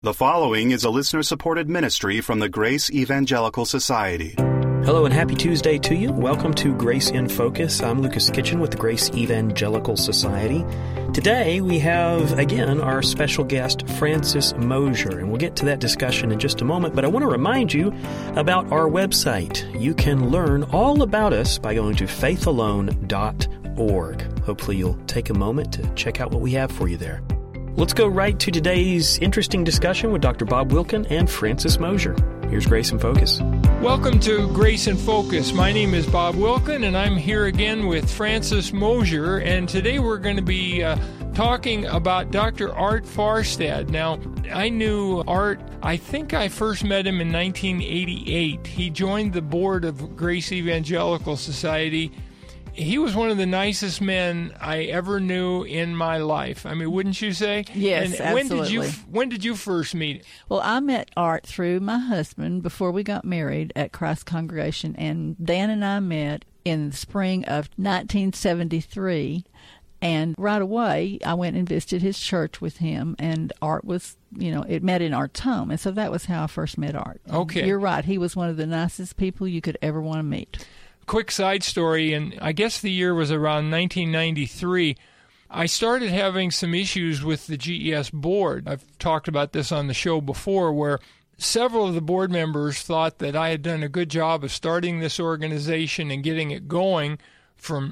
The following is a listener-supported ministry from the Grace Evangelical Society. Hello and happy Tuesday to you. Welcome to Grace in Focus. I'm Lucas Kitchen with the Grace Evangelical Society. Today we have, again, our special guest, Francis Mosier, and we'll get to that discussion in just a moment, but I want to remind you about our website. You can learn all about us by going to faithalone.org. Hopefully you'll take a moment to check out what we have for you there. Let's go right to today's interesting discussion with Dr. Bob Wilkin and Francis Mosier. Here's Grace in Focus. Welcome to Grace in Focus. My name is Bob Wilkin, and I'm here again with Francis Mosier, and today we're going to be talking about Dr. Art Farstad. Now, I knew Art, I think I first met him in 1988. He joined the board of Grace Evangelical Society. He was one of the nicest men I ever knew in my life. I mean, wouldn't you say? Yes, and absolutely. When did you first meet him? Well, I met Art through my husband before we got married at Christ Congregation, and Dan and I met in the spring of 1973. And right away, I went and visited his church with him, and Art was, it met in Art's home. And so that was how I first met Art. Okay. You're right. He was one of the nicest people you could ever want to meet. Quick side story, and I guess the year was around 1993. I started having some issues with the GES board. I've talked about this on the show before, where several of the board members thought that I had done a good job of starting this organization and getting it going from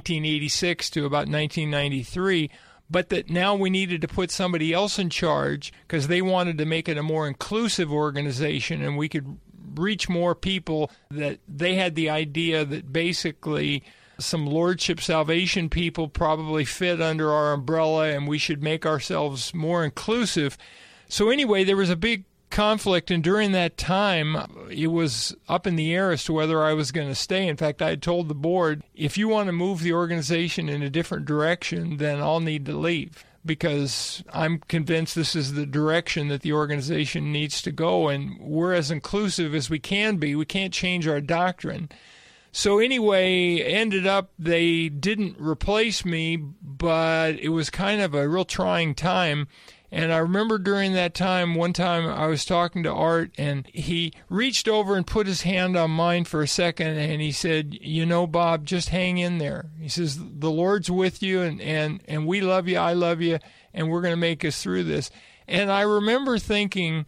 1986 to about 1993, but that now we needed to put somebody else in charge because they wanted to make it a more inclusive organization and we could reach more people, that they had the idea that basically some Lordship Salvation people probably fit under our umbrella and we should make ourselves more inclusive. So anyway, there was a big conflict, and during that time, it was up in the air as to whether I was going to stay. In fact, I had told the board, if you want to move the organization in a different direction, then I'll need to leave, because I'm convinced this is the direction that the organization needs to go, and we're as inclusive as we can be. We can't change our doctrine. So anyway, ended up they didn't replace me, but it was kind of a real trying time. And I remember during that time, one time I was talking to Art, and he reached over and put his hand on mine for a second, and he said, Bob, just hang in there. He says, the Lord's with you, and we love you, I love you, and we're going to make us through this. And I remember thinking,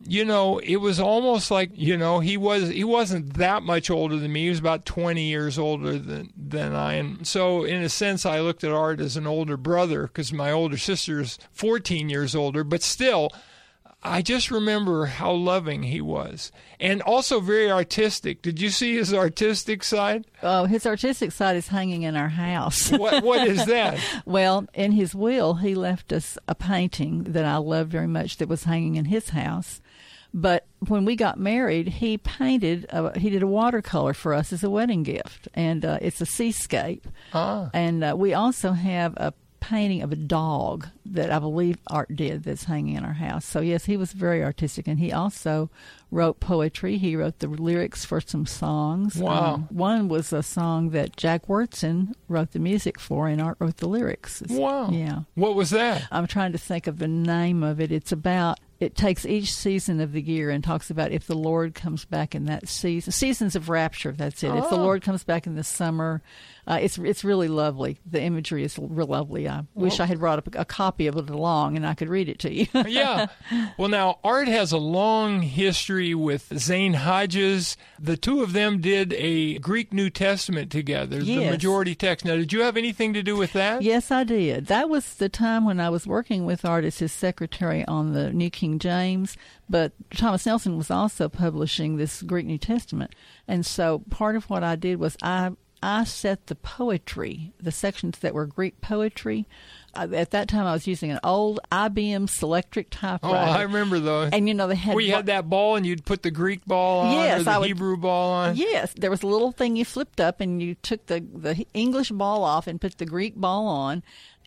it was almost like, he wasn't that much older than me. He was about 20 years older than I. And so in a sense, I looked at Art as an older brother because my older sister is 14 years older. But still, I just remember how loving he was, and also very artistic. Did you see his artistic side? Oh, his artistic side is hanging in our house. What is that? Well, in his will, he left us a painting that I loved very much that was hanging in his house. But when we got married, he did a watercolor for us as a wedding gift, and it's a seascape. And we also have a painting of a dog that I believe Art did that's hanging in our house. So yes, he was very artistic, and he also wrote poetry. He wrote the lyrics for some songs. Wow. One was a song that Jack Wurtson wrote the music for, and Art wrote the lyrics. Wow. Yeah. What was that? I'm trying to think of the name of it. It takes each season of the year and talks about if the Lord comes back in that season. Seasons of rapture, that's it. Oh. If the Lord comes back in the summer, it's really lovely. The imagery is real lovely. I wish I had brought a copy of it along and I could read it to you. Yeah. Well, now, Art has a long history with Zane Hodges. The two of them did a Greek New Testament together, Yes. The majority text. Now, did you have anything to do with that? Yes, I did. That was the time when I was working with Art as his secretary on the New King James, but Thomas Nelson was also publishing this Greek New Testament. And so part of what I did was I set the poetry, the sections that were Greek poetry. At that time, I was using an old IBM Selectric typewriter. Oh, I remember those. And, they had... Where you had that ball and you'd put the Greek ball on, yes, or the Hebrew ball on? Yes. There was a little thing you flipped up, and you took the English ball off and put the Greek ball on.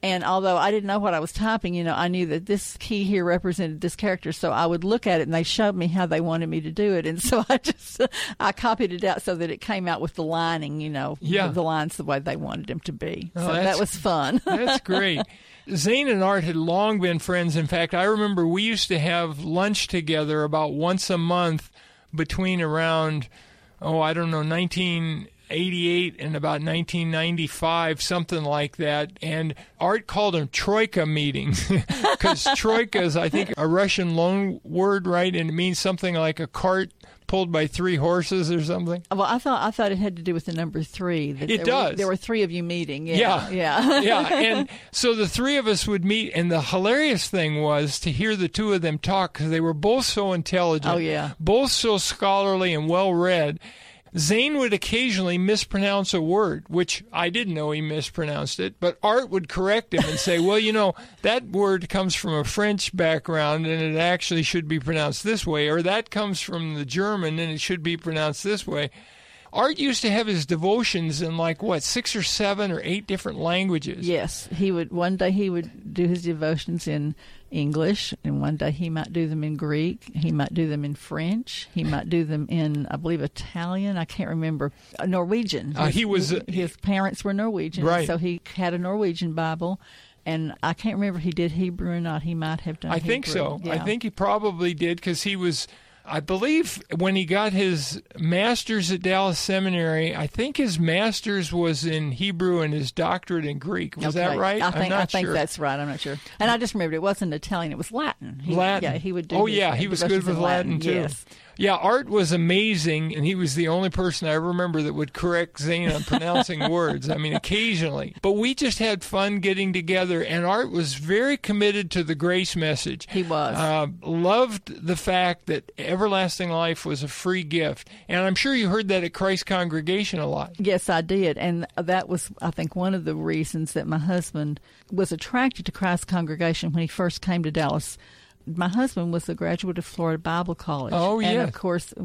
And although I didn't know what I was typing, I knew that this key here represented this character. So I would look at it, and they showed me how they wanted me to do it. And so I copied it out so that it came out with the lining, the lines the way they wanted them to be. So that was fun. That's great. Zane and Art had long been friends. In fact, I remember we used to have lunch together about once a month between around, 1988 and about 1995, something like that. And Art called them troika meetings because troika is, I think, a Russian loan word, right? And it means something like a cart pulled by 3 horses or something. Well, I thought it had to do with the number 3. It does. There were 3 of you meeting. Yeah. Yeah. And so the 3 of us would meet, and the hilarious thing was to hear the 2 of them talk because they were both so intelligent. Oh, yeah. Both so scholarly and well-read. Zane would occasionally mispronounce a word, which I didn't know he mispronounced it, but Art would correct him and say, well, that word comes from a French background and it actually should be pronounced this way, or that comes from the German and it should be pronounced this way. Art used to have his devotions in 6 or 7 or 8 different languages. Yes, one day he would do his devotions in English, and one day he might do them in Greek. He might do them in French. He might do them in, I believe, Italian. I can't remember. Norwegian. His parents were Norwegian, right? So he had a Norwegian Bible. And I can't remember if he did Hebrew or not. He might have done Hebrew. I think so. Yeah. I think he probably did because he was, I believe, when he got his master's at Dallas Seminary, I think his master's was in Hebrew and his doctorate in Greek. Was that right? I think sure. that's right. I'm not sure. And I just remembered it wasn't Italian. It was Latin. Latin. Yeah, he would do. Oh, yeah, he was good with Latin too. Yes. Yeah, Art was amazing, and he was the only person I remember that would correct Zane on pronouncing words. I mean, occasionally. But we just had fun getting together, and Art was very committed to the grace message. He was. Loved the fact that everlasting life was a free gift. And I'm sure you heard that at Christ Congregation a lot. Yes, I did. And that was, I think, one of the reasons that my husband was attracted to Christ Congregation when he first came to Dallas. My husband was a graduate of Florida Bible College. Oh, yeah. And, of course,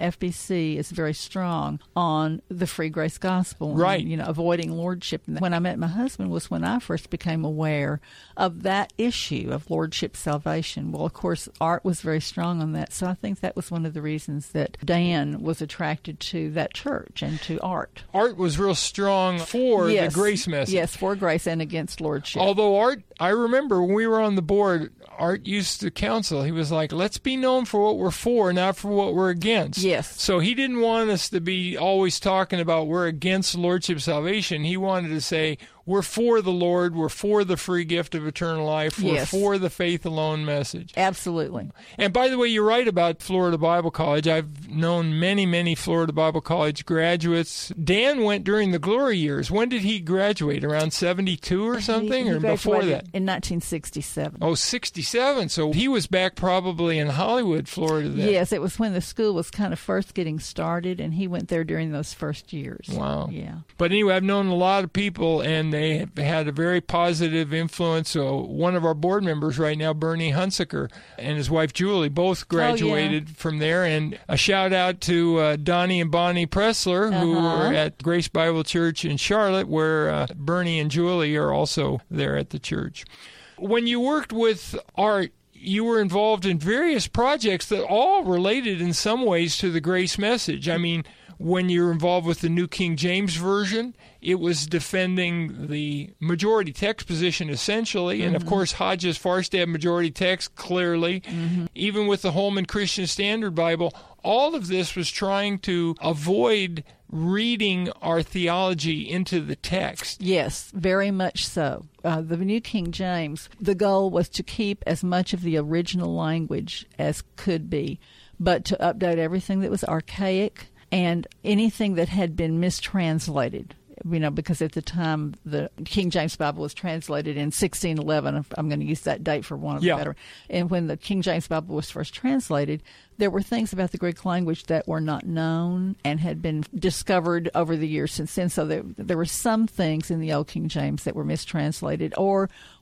FBC is very strong on the free grace gospel. Right. And, avoiding lordship. When I met my husband was when I first became aware of that issue of lordship salvation. Well, of course, Art was very strong on that. So I think that was one of the reasons that Dan was attracted to that church and to Art. Art was real strong for the grace message. Yes, for grace and against lordship. Although Art, I remember when we were on the board, Art used to counsel. He was like, let's be known for what we're for, not for what we're against. Yes. So he didn't want us to be always talking about we're against lordship salvation. He wanted to say, we're for the Lord. We're for the free gift of eternal life. We're for the faith alone message. Absolutely. And by the way, you're right about Florida Bible College. I've known many, many Florida Bible College graduates. Dan went during the glory years. When did he graduate? Around 72 or something? He or before that? In 1967. Oh, 67. So he was back probably in Hollywood, Florida then. Yes, it was when the school was kind of first getting started, and he went there during those first years. Wow. Yeah. But anyway, I've known a lot of people, and they have had a very positive influence. So one of our board members right now, Bernie Hunsaker, and his wife Julie, both graduated from there. And a shout out to Donnie and Bonnie Pressler, who are at Grace Bible Church in Charlotte, where Bernie and Julie are also there at the church. When you worked with Art, you were involved in various projects that all related in some ways to the grace message. I mean, when you're involved with the New King James Version, it was defending the majority text position essentially, and of course Hodges Farstad majority text clearly. Even with the Holman Christian Standard Bible, all of this was trying to avoid reading our theology into the text. Yes, very much so. The New King James, the goal was to keep as much of the original language as could be, but to update everything that was archaic and anything that had been mistranslated. Because at the time the King James Bible was translated in 1611. I'm going to use that date for one of the better. And when the King James Bible was first translated, there were things about the Greek language that were not known and had been discovered over the years since then. So there were some things in the Old King James that were mistranslated or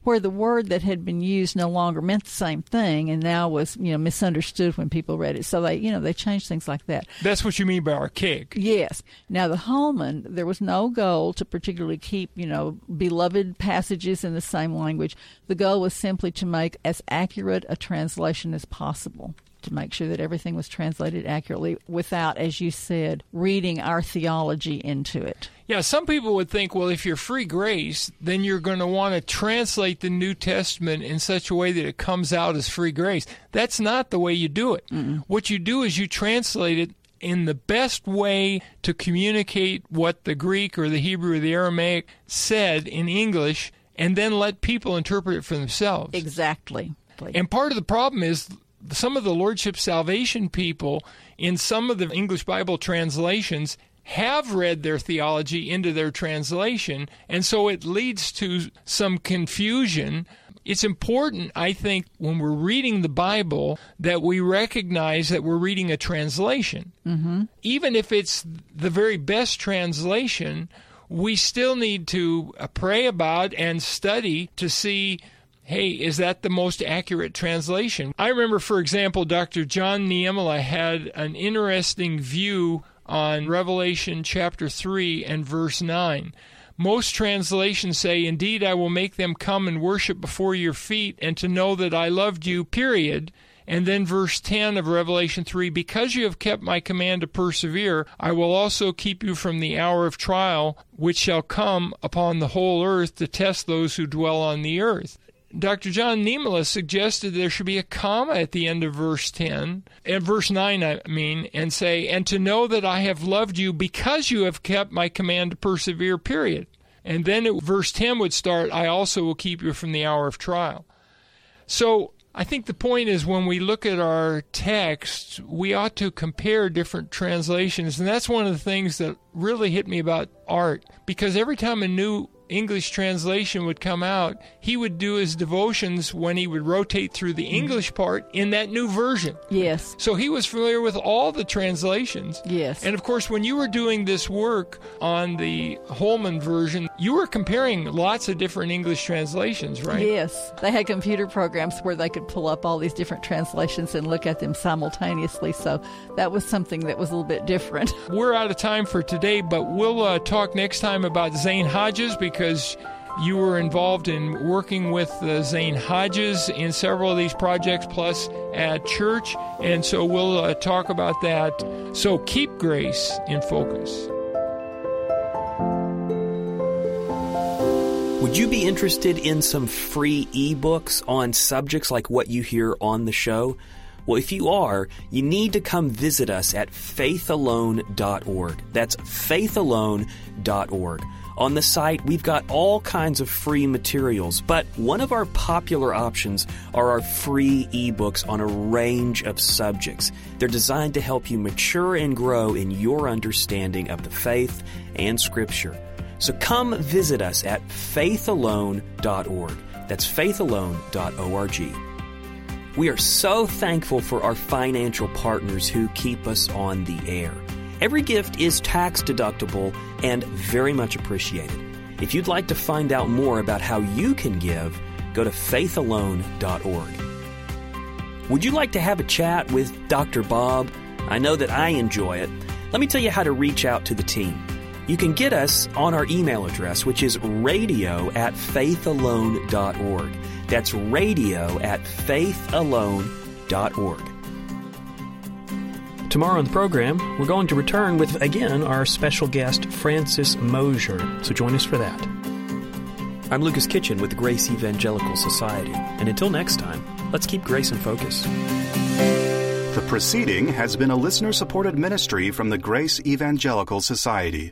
where the word that had been used no longer meant the same thing and now was, misunderstood when people read it. So they changed things like that. That's what you mean by archaic. Yes. Now, the Holman, there was no goal to particularly keep, beloved passages in the same language. The goal was simply to make as accurate a translation as possible, to make sure that everything was translated accurately without, as you said, reading our theology into it. Yeah, some people would think, well, if you're free grace, then you're going to want to translate the New Testament in such a way that it comes out as free grace. That's not the way you do it. Mm-mm. What you do is you translate it in the best way to communicate what the Greek or the Hebrew or the Aramaic said in English, and then let people interpret it for themselves. Exactly. And part of the problem is some of the Lordship Salvation people in some of the English Bible translations have read their theology into their translation, and so it leads to some confusion. It's important, I think, when we're reading the Bible, that we recognize that we're reading a translation. Mm-hmm. Even if it's the very best translation, we still need to pray about and study to see, hey, is that the most accurate translation? I remember, for example, Dr. John Niemela had an interesting view on Revelation chapter 3 and verse 9. Most translations say, "Indeed, I will make them come and worship before your feet, and to know that I loved you," period. And then verse 10 of Revelation 3, "Because you have kept my command to persevere, I will also keep you from the hour of trial, which shall come upon the whole earth to test those who dwell on the earth." Dr. John Niemela suggested there should be a comma at the end of verse 10, and verse 9, and say, "And to know that I have loved you because you have kept my command to persevere," period. And then verse 10 would start, "I also will keep you from the hour of trial." So I think the point is, when we look at our text, we ought to compare different translations. And that's one of the things that really hit me about Art, because every time a new English translation would come out, he would do his devotions when he would rotate through the English part in that new version. Yes. So he was familiar with all the translations. Yes. And of course, when you were doing this work on the Holman version, you were comparing lots of different English translations, right? Yes. They had computer programs where they could pull up all these different translations and look at them simultaneously. So that was something that was a little bit different. We're out of time for today, but we'll talk next time about Zane Hodges, because you were involved in working with Zane Hodges in several of these projects, plus at church, and so we'll talk about that. So keep grace in focus. Would you be interested in some free ebooks on subjects like what you hear on the show? Well, if you are, you need to come visit us at faithalone.org. That's faithalone.org. On the site, we've got all kinds of free materials, but one of our popular options are our free ebooks on a range of subjects. They're designed to help you mature and grow in your understanding of the faith and Scripture. So come visit us at faithalone.org. That's faithalone.org. We are so thankful for our financial partners who keep us on the air. Every gift is tax deductible and very much appreciated. If you'd like to find out more about how you can give, go to faithalone.org. Would you like to have a chat with Dr. Bob? I know that I enjoy it. Let me tell you how to reach out to the team. You can get us on our email address, which is radio@faithalone.org. That's radio@faithalone.org. Tomorrow on the program, we're going to return with, again, our special guest, Francis Mosier. So join us for that. I'm Lucas Kitchen with the Grace Evangelical Society. And until next time, let's keep grace in focus. The proceeding has been a listener-supported ministry from the Grace Evangelical Society.